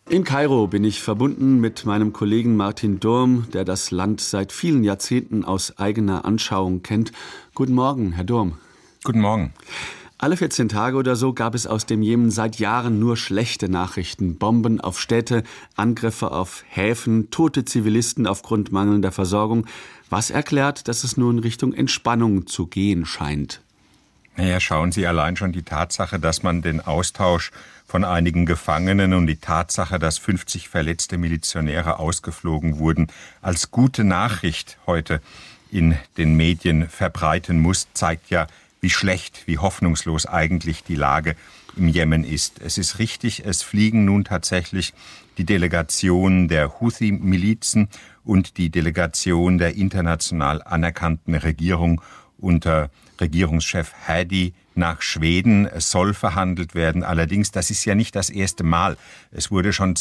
In Kairo bin ich verbunden mit meinem Kollegen Martin Durm, der das Land seit vielen Jahrzehnten aus eigener Anschauung kennt. Guten Morgen, Herr Durm. Guten Morgen. Alle 14 Tage oder so gab es aus dem Jemen seit Jahren nur schlechte Nachrichten. Bomben auf Städte, Angriffe auf Häfen, tote Zivilisten aufgrund mangelnder Versorgung. Was erklärt, dass es nun Richtung Entspannung zu gehen scheint? Naja, schauen Sie allein schon die Tatsache, dass man den Austausch von einigen Gefangenen und die Tatsache, dass 50 verletzte Milizionäre ausgeflogen wurden, als gute Nachricht heute in den Medien verbreiten muss, zeigt ja, wie schlecht, wie hoffnungslos eigentlich die Lage im Jemen ist. Es ist richtig, es fliegen nun tatsächlich die Delegation der Houthi-Milizen und die Delegation der international anerkannten Regierung unter Regierungschef Hadi nach Schweden. Es soll verhandelt werden. Allerdings, das ist ja nicht das erste Mal. Es wurde schon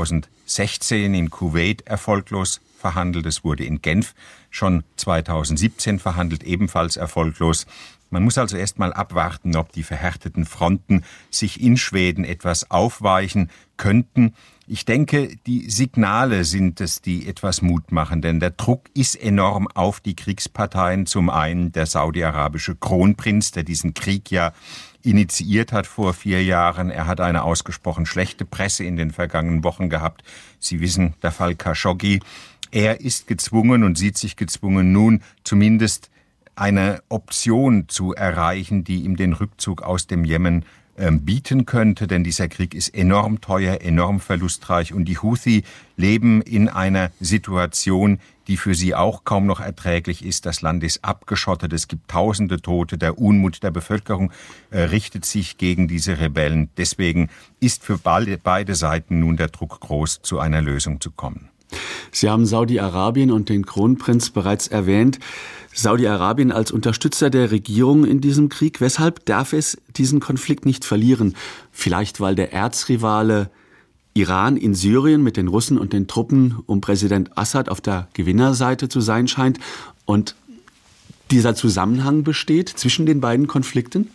2016 in Kuwait erfolglos verhandelt. Es wurde in Genf schon 2017 verhandelt, ebenfalls erfolglos. Man muss also erst mal abwarten, ob die verhärteten Fronten sich in Schweden etwas aufweichen könnten. Ich denke, die Signale sind es, die etwas Mut machen, denn der Druck ist enorm auf die Kriegsparteien. Zum einen der saudi-arabische Kronprinz, der diesen Krieg ja initiiert hat vor 4 Jahren. Er hat eine ausgesprochen schlechte Presse in den vergangenen Wochen gehabt. Sie wissen, der Fall Khashoggi. Er ist gezwungen und sieht sich gezwungen, nun zumindest eine Option zu erreichen, die ihm den Rückzug aus dem Jemen bieten könnte, denn dieser Krieg ist enorm teuer, enorm verlustreich und die Houthi leben in einer Situation, die für sie auch kaum noch erträglich ist. Das Land ist abgeschottet, es gibt tausende Tote, der Unmut der Bevölkerung richtet sich gegen diese Rebellen. Deswegen ist für beide Seiten nun der Druck groß, zu einer Lösung zu kommen. Sie haben Saudi-Arabien und den Kronprinz bereits erwähnt. Saudi-Arabien als Unterstützer der Regierung in diesem Krieg. Weshalb darf es diesen Konflikt nicht verlieren? Vielleicht, weil der Erzrivale Iran in Syrien mit den Russen und den Truppen um Präsident Assad auf der Gewinnerseite zu sein scheint und dieser Zusammenhang besteht zwischen den beiden Konflikten?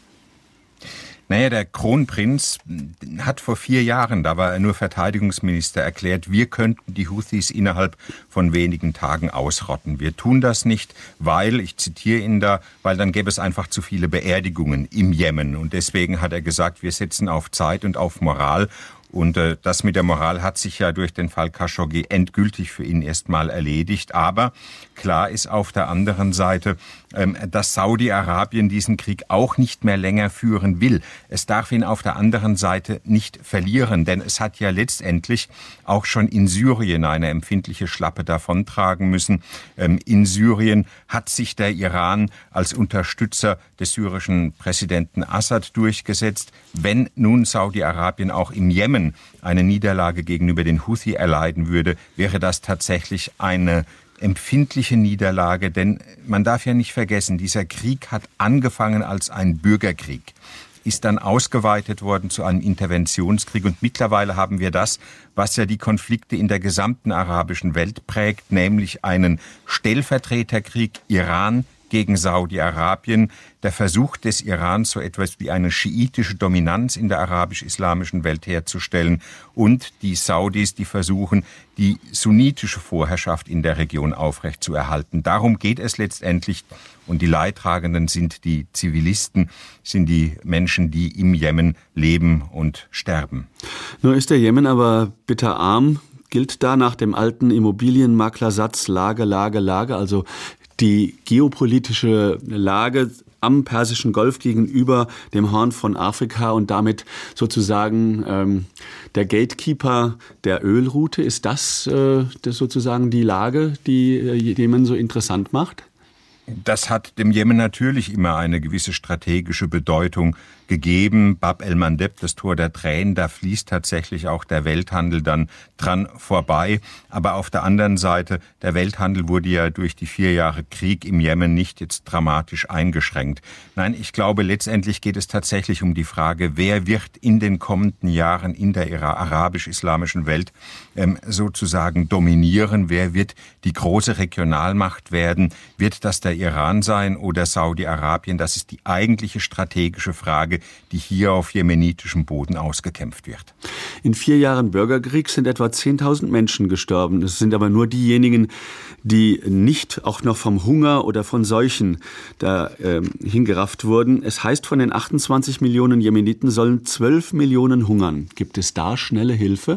Naja, der Kronprinz hat vor 4 Jahren, da war er nur Verteidigungsminister, erklärt, wir könnten die Houthis innerhalb von wenigen Tagen ausrotten. Wir tun das nicht, weil, ich zitiere ihn da, weil dann gäbe es einfach zu viele Beerdigungen im Jemen. Und deswegen hat er gesagt, wir setzen auf Zeit und auf Moral. Und das mit der Moral hat sich ja durch den Fall Khashoggi endgültig für ihn erstmal erledigt. Aber klar ist auf der anderen Seite, dass Saudi-Arabien diesen Krieg auch nicht mehr länger führen will. Es darf ihn auf der anderen Seite nicht verlieren, denn es hat ja letztendlich auch schon in Syrien eine empfindliche Schlappe davontragen müssen. In Syrien hat sich der Iran als Unterstützer des syrischen Präsidenten Assad durchgesetzt. Wenn nun Saudi-Arabien auch im Jemen eine Niederlage gegenüber den Houthi erleiden würde, wäre das tatsächlich eine empfindliche Niederlage, denn man darf ja nicht vergessen, dieser Krieg hat angefangen als ein Bürgerkrieg, ist dann ausgeweitet worden zu einem Interventionskrieg und mittlerweile haben wir das, was ja die Konflikte in der gesamten arabischen Welt prägt, nämlich einen Stellvertreterkrieg Iran gegen Saudi-Arabien, der Versuch des Irans, so etwas wie eine schiitische Dominanz in der arabisch-islamischen Welt herzustellen und die Saudis, die versuchen, die sunnitische Vorherrschaft in der Region aufrechtzuerhalten. Darum geht es letztendlich und die Leidtragenden sind die Zivilisten, sind die Menschen, die im Jemen leben und sterben. Nur ist der Jemen aber bitterarm, gilt da nach dem alten Immobilienmaklersatz Lage, Lage, Lage, also die geopolitische Lage am Persischen Golf gegenüber dem Horn von Afrika und damit sozusagen der Gatekeeper der Ölroute. Ist das sozusagen die Lage, die Jemen so interessant macht? Das hat dem Jemen natürlich immer eine gewisse strategische Bedeutung gegeben. Bab el-Mandeb, das Tor der Tränen, da fließt tatsächlich auch der Welthandel dann dran vorbei. Aber auf der anderen Seite, der Welthandel wurde ja durch die 4 Jahre Krieg im Jemen nicht jetzt dramatisch eingeschränkt. Nein, ich glaube, letztendlich geht es tatsächlich um die Frage, wer wird in den kommenden Jahren in der arabisch-islamischen Welt sozusagen dominieren? Wer wird die große Regionalmacht werden? Wird das der Iran sein oder Saudi-Arabien? Das ist die eigentliche strategische Frage, Lage, die hier auf jemenitischem Boden ausgekämpft wird. In 4 Jahren Bürgerkrieg sind etwa 10.000 Menschen gestorben. Es sind aber nur diejenigen, die nicht auch noch vom Hunger oder von Seuchen hingerafft wurden. Es heißt, von den 28 Millionen Jemeniten sollen 12 Millionen hungern. Gibt es da schnelle Hilfe?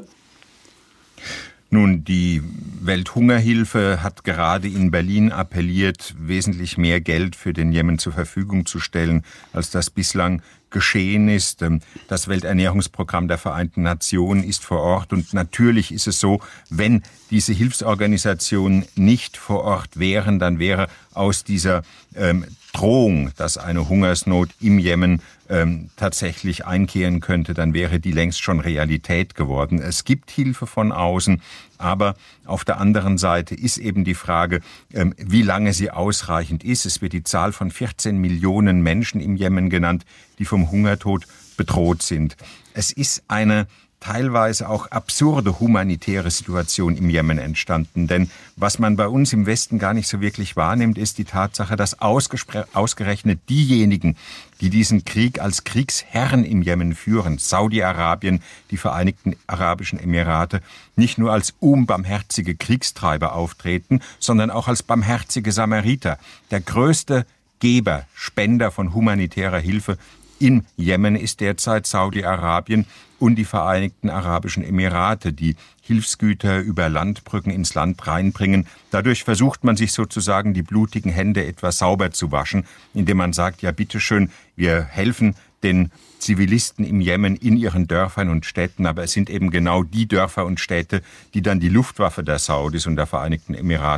Nun, die Welthungerhilfe hat gerade in Berlin appelliert, wesentlich mehr Geld für den Jemen zur Verfügung zu stellen, als das bislang geschehen ist. Das Welternährungsprogramm der Vereinten Nationen ist vor Ort und natürlich ist es so, wenn diese Hilfsorganisationen nicht vor Ort wären, dann wäre aus dieser Drohung, dass eine Hungersnot im Jemen tatsächlich einkehren könnte, dann wäre die längst schon Realität geworden. Es gibt Hilfe von außen, aber auf der anderen Seite ist eben die Frage, wie lange sie ausreichend ist. Es wird die Zahl von 14 Millionen Menschen im Jemen genannt, die vom Hungertod bedroht sind. Es ist eine teilweise auch absurde humanitäre Situation im Jemen entstanden. Denn was man bei uns im Westen gar nicht so wirklich wahrnimmt, ist die Tatsache, dass ausgerechnet diejenigen, die diesen Krieg als Kriegsherren im Jemen führen, Saudi-Arabien, die Vereinigten Arabischen Emirate, nicht nur als unbarmherzige Kriegstreiber auftreten, sondern auch als barmherzige Samariter. Der größte Geber, Spender von humanitärer Hilfe im Jemen ist derzeit Saudi-Arabien und die Vereinigten Arabischen Emirate, die Hilfsgüter über Landbrücken ins Land reinbringen. Dadurch versucht man sich sozusagen die blutigen Hände etwas sauber zu waschen, indem man sagt, ja bitteschön, wir helfen den Zivilisten im Jemen in ihren Dörfern und Städten, aber es sind eben genau die Dörfer und Städte, die dann die Luftwaffe der Saudis und der Vereinigten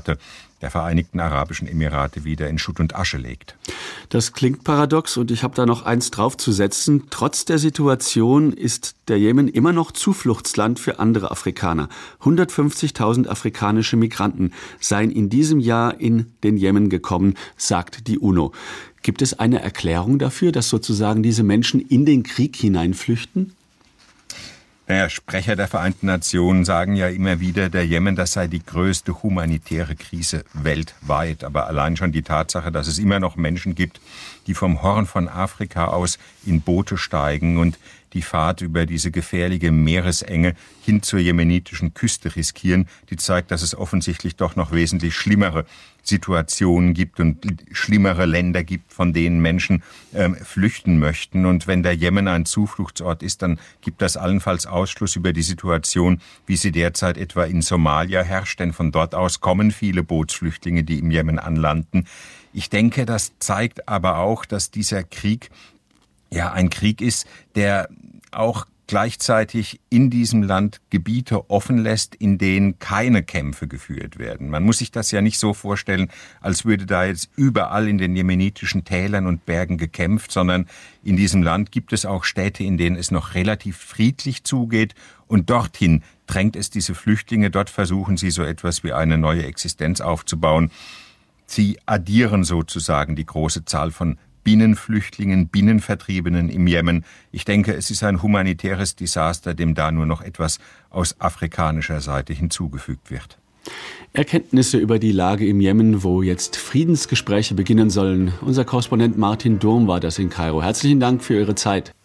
Arabischen Emirate wieder in Schutt und Asche legt. Das klingt paradox und ich habe da noch eins draufzusetzen. Trotz der Situation ist der Jemen immer noch Zufluchtsland für andere Afrikaner. 150.000 afrikanische Migranten seien in diesem Jahr in den Jemen gekommen, sagt die UNO. Gibt es eine Erklärung dafür, dass sozusagen diese Menschen in den Krieg hineinflüchten? Naja, Sprecher der Vereinten Nationen sagen ja immer wieder, der Jemen, das sei die größte humanitäre Krise weltweit. Aber allein schon die Tatsache, dass es immer noch Menschen gibt, die vom Horn von Afrika aus in Boote steigen und die Fahrt über diese gefährliche Meeresenge hin zur jemenitischen Küste riskieren, die zeigt, dass es offensichtlich doch noch wesentlich schlimmere Situationen gibt und schlimmere Länder gibt, von denen Menschen flüchten möchten. Und wenn der Jemen ein Zufluchtsort ist, dann gibt das allenfalls Ausschluss über die Situation, wie sie derzeit etwa in Somalia herrscht. Denn von dort aus kommen viele Bootsflüchtlinge, die im Jemen anlanden. Ich denke, das zeigt aber auch, dass dieser Krieg ja ein Krieg ist, der auch gleichzeitig in diesem Land Gebiete offen lässt, in denen keine Kämpfe geführt werden. Man muss sich das ja nicht so vorstellen, als würde da jetzt überall in den jemenitischen Tälern und Bergen gekämpft, sondern in diesem Land gibt es auch Städte, in denen es noch relativ friedlich zugeht und dorthin drängt es diese Flüchtlinge, dort versuchen sie so etwas wie eine neue Existenz aufzubauen. Sie addieren sozusagen die große Zahl von Binnenflüchtlingen, Binnenvertriebenen im Jemen. Ich denke, es ist ein humanitäres Desaster, dem da nur noch etwas aus afrikanischer Seite hinzugefügt wird. Erkenntnisse über die Lage im Jemen, wo jetzt Friedensgespräche beginnen sollen. Unser Korrespondent Martin Durm war das in Kairo. Herzlichen Dank für Ihre Zeit.